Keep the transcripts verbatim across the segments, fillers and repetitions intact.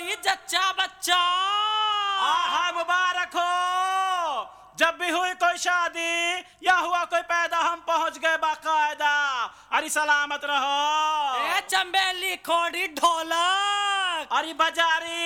ही जच्चा बच्चा। आहा मुबारक हो। जब भी हुई कोई शादी या हुआ कोई पैदा हम पहुंच गए बाकायदा। अरे सलामत रहो। ए चंबेली खोड़ी ढोलक। अरे बजारी।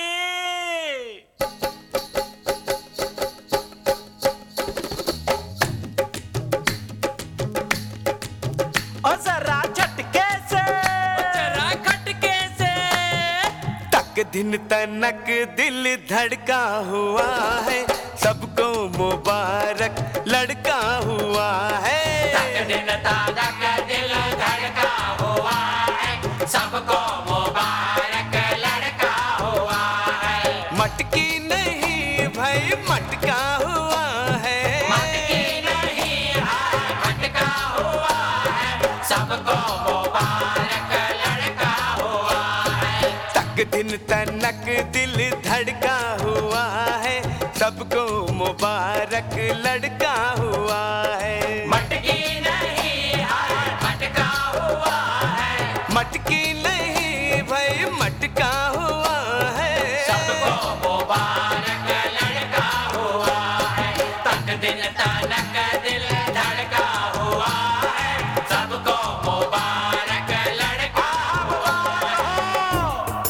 ओ जरा झटके से, जरा खटके से, तक दिन तनक दिल धड़का हुआ है, सबको मुबारक लड़का हुआ है। तक दिन तनक दिल धड़का हुआ है, सबको मुबारक लड़का हुआ है। मटकी नहीं भाई मटका हुआ है, मटकी नहीं है मटका हुआ है, सबको मुबारक लड़का हुआ है। तक दिन तनक दिल धड़का हुआ है, सबको मुबारक लड़का हुआ है। मटकी नहीं है मटका हुआ है, मटकी नहीं भाई मटका हुआ है, सबको मुबारक लड़का हुआ है। तक दिन तनक दिल धड़का हुआ है, सबको मुबारक लड़का हुआ है।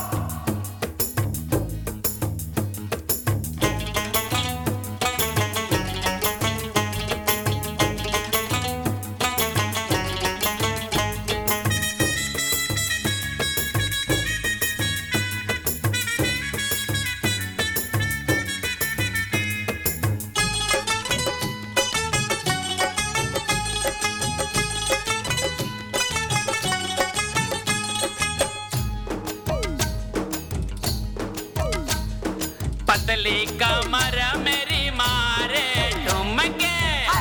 पतली कमर मेरी मारे ठुमके।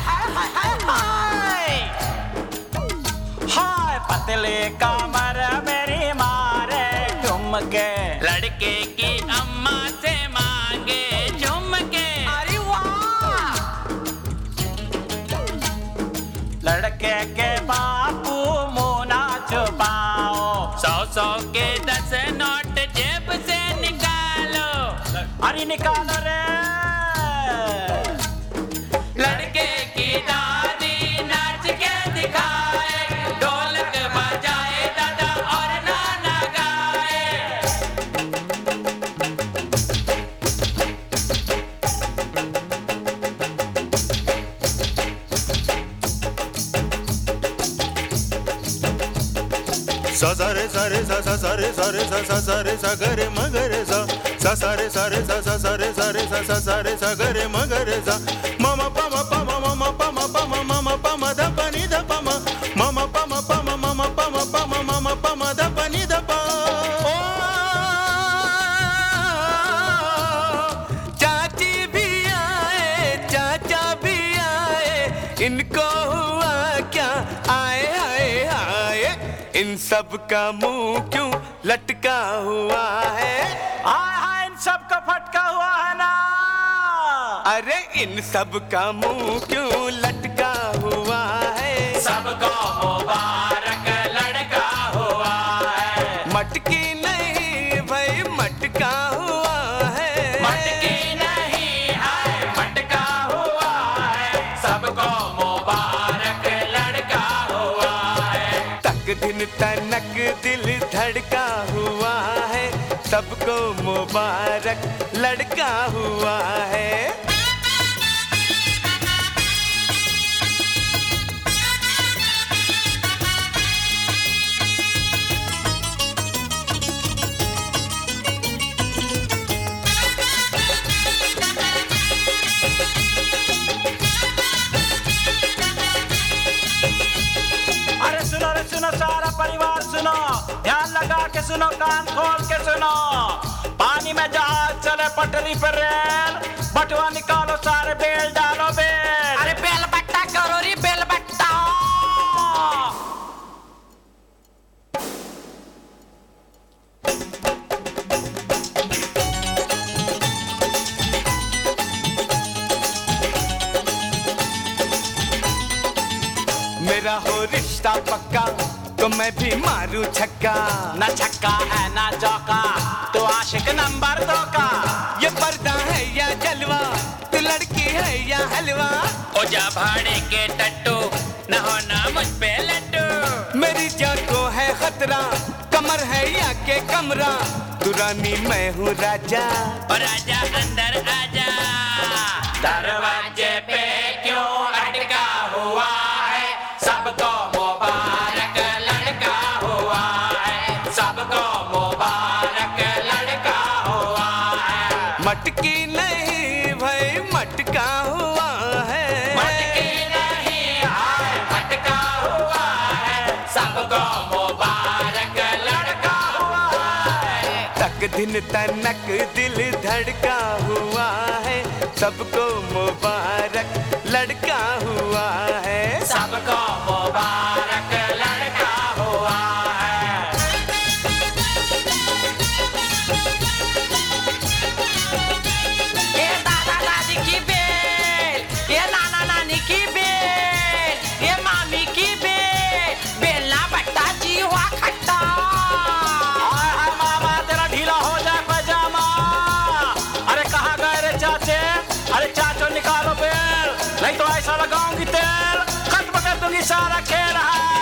हाय पतले कमर मेरी मारे ठुमके। लड़के की अम्मा से मांगे झुमके। अरे वाह। लड़के के बापू मुंह ना छुपाओ, सौ सौ के दस नोट जेब से निकालो। अरे निकालो रे। लड़के की दादी नाच के दिखाए, ढोलक बजाए दादा और नाना गाए। सा सा रे सा रे सा सा सा रे सा रे सा सा सा रे सा ग रे म ग रे सा सा सा रे सा रे सा सा सा रे सा रे सा सा सा रे सा ग रे म ग रे सा म म प म प म म म प म प म म म प म ध प नि ध प म म म प म प म म म प म प म म म प म ध प नि ध प। ओ चाची भी आए चाचा भी आए, इनको हुआ क्या आए आए आए, इन सब का मुंह क्यों लटका हुआ है। हाय हाय इन सब का फटका हुआ है ना। अरे इन सब का मुंह क्यों लटका हुआ है, सबको मुबारक लड़का हुआ है। मटकी नहीं भाई मटका हुआ है, मटकी नहीं है मटका हुआ है, सबको मुबारक लड़का हुआ है। तक दिन तनक दिल धड़का हुआ है, सबको मुबारक लड़का हुआ है। अरे सुनो रे सुनो सारा परिवार सुनो, ध्यान लगा के सुनो, कान खोल के सुनो। पानी में जहाज चले पटरी पर रेल, बटुआ निकालो सारे बेल डालो बेल। अरे बेल बट्टा करो रे बेल बट्टा। मेरा हो रिश्ता पक्का तो तो मैं भी मारूं छक्का। न छक्का है न चौका, तो आशिक नंबर दो का। ये पर्दा है या जलवा, तू लड़की है या हलवा। ओ जा भाड़े के टट्टू, न होना मुझ पे लट्टू। मेरी जान को है खतरा, कमर है या के कमरा। तू रानी मैं हूँ राजा, और राजा अंदर आजा। दरवाजे पे क्यों अटका हुआ है, सबको मुबारक लड़का हुआ है, सबको मुबारक लड़का हुआ है। मटकी नहीं भाई मटका हुआ है। मटकी नहीं हाय मटका हुआ है, सबको मुबारक लड़का हुआ है। तक दिन तनक दिल धड़का हुआ है, सबको मुबारक लड़का हुआ है। सबको मुबारक लड़का हुआ है। ये दादा दादी की बेल, ये नाना नानी की बेल, ये मामी की बेल, बेलना बट्टा जी हुआ खट्टा। हाय हाय मामा तेरा ढीला हो जाए पैजामा। अरे कहाँ गए रे चाचे? अरे चाचो निकालो बेल, नहीं तो ऐसा लगाऊंगी तेल, खत्म कर दूंगी सारा खेल।